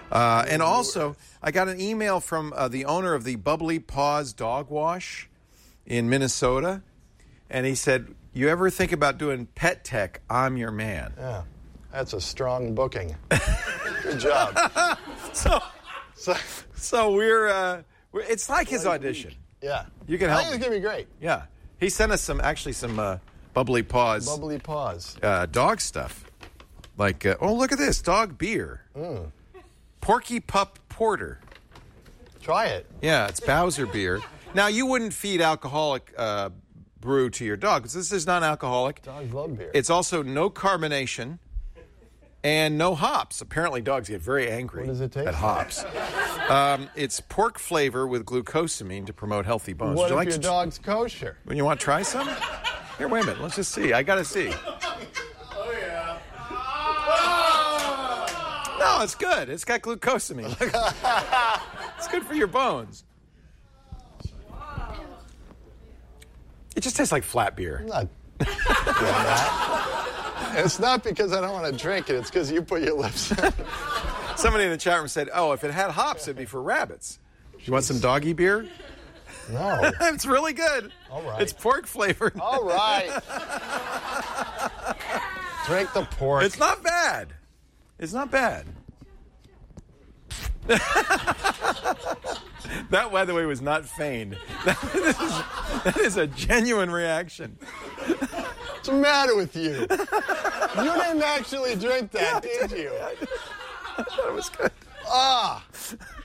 And also, I got an email from the owner of the Bubbly Paws Dog Wash in Minnesota, and he said, "You ever think about doing pet tech? I'm your man." Yeah, that's a strong booking. Good job. So we're it's like his audition. Yeah. You can help. I think it's going to be great. Yeah. He sent us some Bubbly Paws. Bubbly Paws. Dog stuff. Like, oh, look at this. Dog beer. Porky Pup Porter. Try it. Yeah, it's Bowser beer. Now, you wouldn't feed alcoholic brew to your dog, because this is non-alcoholic. Dogs love beer. It's also no carbonation and no hops. Apparently, dogs get very angry What does it taste at hops. It's pork flavor with glucosamine to promote healthy bones. What Would you if like your dog's kosher? When you want to try some? Here, wait a minute. Let's just see. I got to see. Oh, yeah. No, it's good. It's got glucosamine. It's good for your bones. It just tastes like flat beer. I'm not doing that. It's not because I don't want to drink it. It's because you put your lips in it. Somebody in the chat room said, oh, if it had hops, it'd be for rabbits. You want some doggy beer? No. It's really good. All right. It's pork flavored. All right. Drink the pork. It's not bad. It's not bad. That, by the way, was not feigned. That is a genuine reaction. What's the matter with you? You didn't actually drink that, did you? I thought it was good. Ah.